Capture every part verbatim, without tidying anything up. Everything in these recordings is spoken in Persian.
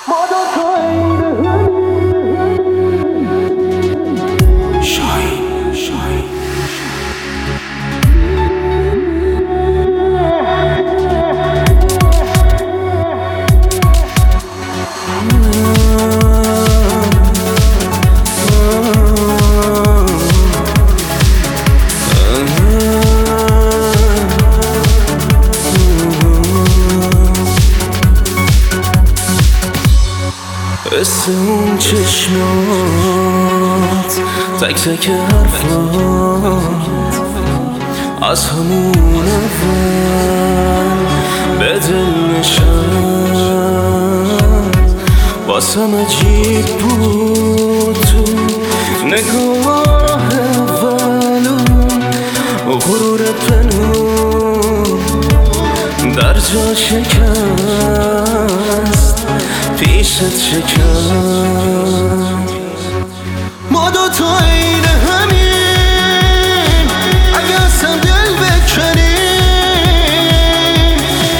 ما دو تا عین شاهین شاهین قصه اون چشمات، تک تک حرفات از همون اول به دل نشست. واسم عجیب بود تو نگاه اولون و غرور پنون در جا شکست، پیشت شکست. ما دو تا عین همین، اگه اصلا دل بکنیم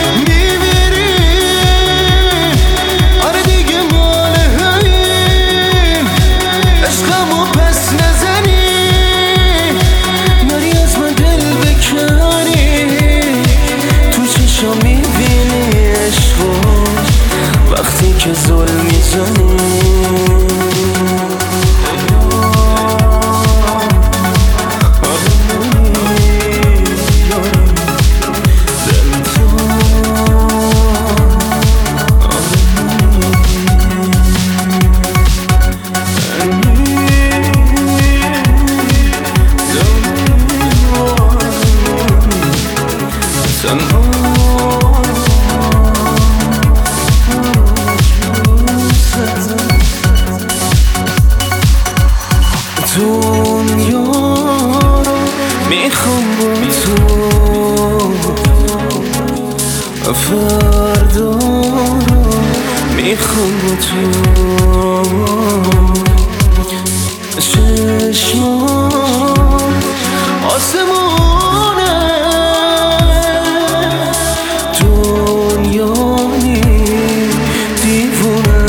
میمیریم. آره دیگه مال همین، عشقمو پس نزنی، نری از من دل بکنی. تو چشم میبینی عشقو وقتی که ظلم میزنی. دنیا رو میخوام با تو، فردا رو میخوام با تو. چشمان آسمونه، دنیا نی دیوونه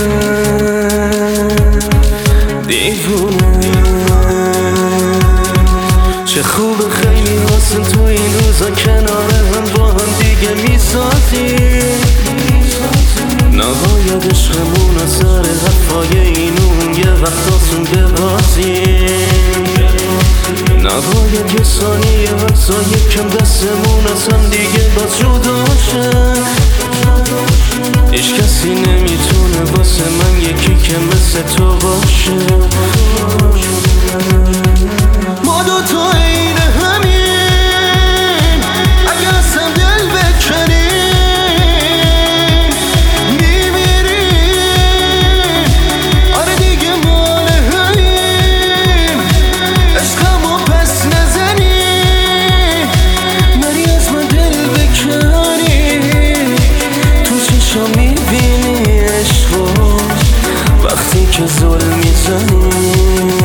دیوونه. چه خوبه خیلی واسه تو این روزا کنار هم با هم دیگه میسازیم. نباید عشقمون از سر حرفای اینون یه وقت آسون ببازیم. نباید یه ثانیه وقتا یکم دستمون از هم دیگه باز جدا شه. هیچ کسی نمیتونه واسه من یکی که مثل تو باشه. ما دو تا عین همین، اگه اصلا دل بکنیم میمیریم. آره دیگه مال همین، عشقمو پس نزنی، نری از من دل بکنی. تو چشم میبینی عشقو وقتی که ظلم میزنی.